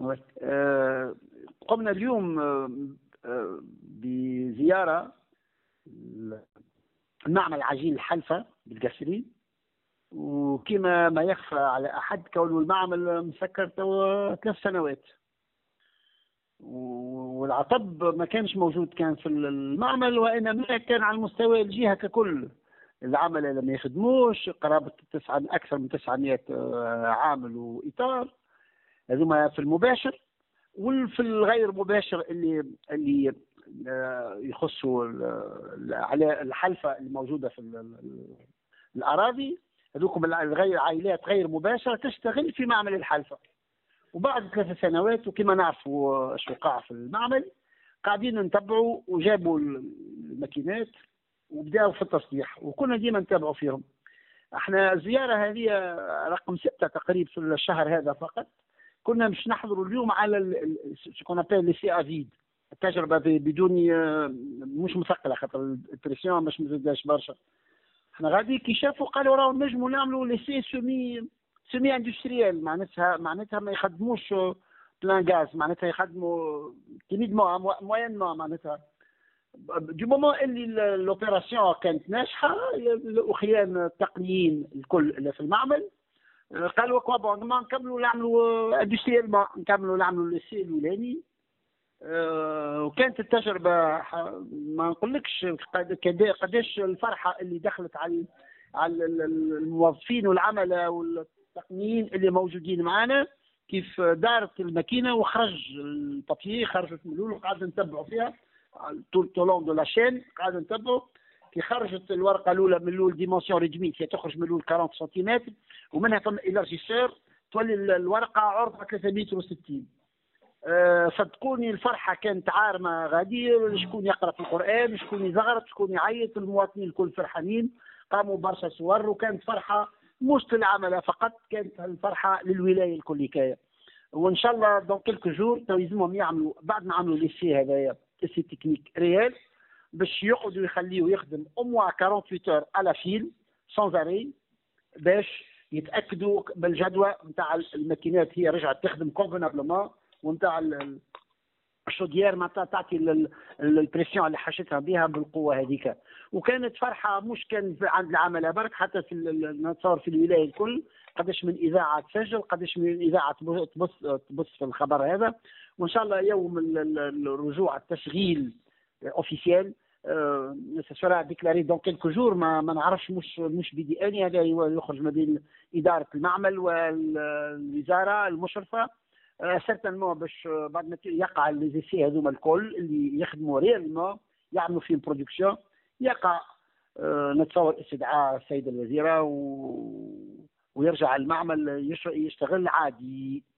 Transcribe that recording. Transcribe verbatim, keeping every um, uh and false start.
آه، قمنا اليوم آه، آه، بزيارة المعمل عجين الحلفة بالقصري، وكما ما يخفى على أحد كونه المعمل مسكر توا ثلاث سنوات، والعطب ما كانش موجود كان في المعمل، وإنما كان على مستوى الجهة ككل. العمل لم يخدموش قرابة تسعة أكثر من تسعمائة عامل وإطار، هذوما في المباشر. وفي الغير مباشر اللي اللي يخصوا على الحلفة الموجودة في الأراضي، هذوكم الغير عائلات غير مباشرة تشتغل في معمل الحلفة. وبعد ثلاث سنوات وكما نعرفوا اش وقع في المعمل، قاعدين نتبعوا وجابوا الماكينات وبداوا في التصليح، وكنا ديما نتابعوا فيهم. احنا الزياره هذه رقم ستة تقريبا في الشهر هذا فقط. كنا مش نحضروا اليوم على سكون ابيل لي سي افيد، التجربه بدون مش مثقله، خاطر البريسيون مش مزداش برشا. احنا غادي كي شافوا قالوا راهو نجموا نعملوا لي سي سومي سيمي اندستريال، معناتها معناتها ما يخدموش بلان غاز، معناتها يخدموا تيميد موين معناتها دو مومون اللي لوبيراسيون كانت ناجحه. الاخوان التقنيين الكل اللي في المعمل قالوا كوا بون ما نكملوا نعملوا اندستريال، ما نكملوا نعملوا لي سي الاولاني. أه وكانت التجربه ما نقولكش قداش الفرحه اللي دخلت على على الموظفين والعملاء والتقنيين اللي موجودين معنا، كيف دارت الماكينه وخرج البابيي، خرجت من الاول وقاعد نتبعوا فيها طول دو لا شين، قاعد نتبعوا كي خرجت الورقه الاولى من الاول ديمونسيون ريدميت، هي تخرج من الاول أربعين سنتيمتر، ومنها ثم الارجيسور تولي الورقه عرضها ثلاثة متر وستين. أه صدقوني الفرحه كانت عارمه غادي، شكون يقرا في القران، شكون يزغرط، شكون يعيط، المواطنين الكل فرحانين، قاموا برشا صور، وكانت فرحه مش للعمل فقط، كانت الفرحه للولايه الكل كاية. وان شاء الله دون كيلكو جور تو يلزمهم يعملوا بعد ما عملوا لي سي هذايا سي تكنيك ريال، باش يقعدوا يخليوه يخدم او موا ثمانية وأربعين اور على فيل سون اري، باش يتاكدوا بالجدوى نتاع الماكينات هي رجعت تخدم كونفينابلومون، ونتاع الشوديير ما تعطي البريسيون اللي حاشتها بها بالقوه هذيك. وكانت فرحه مش كان عند العملاء برك، حتى في نتصور في الولايه الكل، قداش من اذاعه تسجل، قداش من اذاعه تبص تبص في الخبر هذا. وان شاء الله يوم الرجوع التشغيل اوفيسيال سيسورا ديكلاري دون كيلكو جور، ما, ما نعرفش، مش مش بدي اني هذا يخرج ما بين اداره المعمل والوزاره المشرفه سيرتانمون، باش بعد ما يقع لي سي هذوما الكل اللي يخدموا ريالمون يعملوا فيهم برودكسيون، يقع أه نتصور استدعاء السيده الوزيره و... ويرجع المعمل يشتغل عادي.